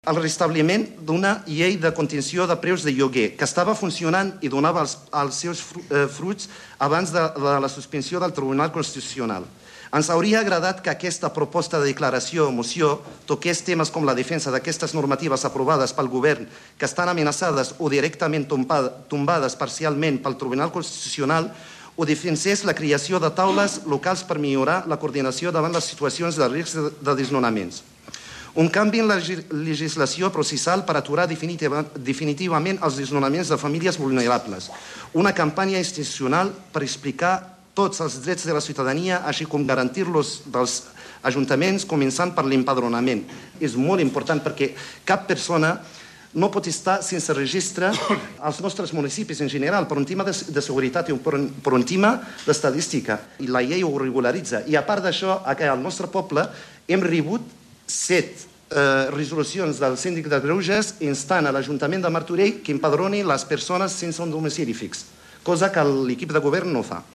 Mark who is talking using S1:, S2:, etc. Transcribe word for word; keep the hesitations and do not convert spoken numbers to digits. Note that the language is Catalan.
S1: el restabliment d'una llei de contenció de preus de lloguer que estava funcionant i donava els, els seus fruits abans de, de la suspensió del Tribunal Constitucional. Ens hauria agradat que aquesta proposta de declaració o moció toqués temes com la defensa d'aquestes normatives aprovades pel govern que estan amenaçades o directament tombades parcialment pel Tribunal Constitucional o defensés la creació de taules locals per millorar la coordinació davant les situacions de risc de desnonaments. Un canvi en la legislació processal per aturar definitivament els desnonaments de famílies vulnerables. Una campanya institucional per explicar tots els drets de la ciutadania, així com garantir-los dels ajuntaments, començant per l'empadronament. És molt important perquè cap persona no pot estar sense registre als nostres municipis en general, per un tema de seguretat i per un tema d'estadística. I la llei ho regularitza. I a part d'això, al nostre poble hem rebut set resolucions del síndic de Greuges instant a l'Ajuntament de Martorell que empadroni les persones sense un domicili fix, cosa que l'equip de govern no fa.